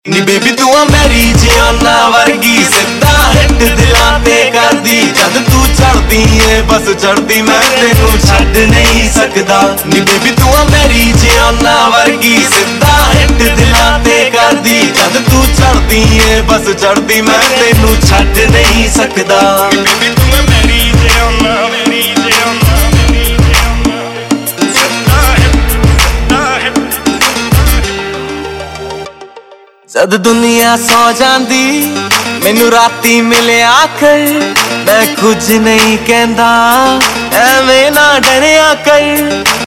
नी baby तू आ मेरी जियाना वर्गी सिद्धा हिट दिलां ते करदी जद तू चढ़दी है बस चढ़दी मैं तेनू छड्ड नहीं सकदा। नी बेबी तू आ मेरी जियाना वर्गी सिद्धा हिट दिलां ते करदी जद तू चढ़दी है बस चढ़दी मैं तेनू छड्ड नहीं सकदा। बेबी तू आ मेरी जियाना जद दुनिया सौ जांदी मैनू राती मिले आखर मैं कुछ नहीं कहंदा एवें ना डरिया कर।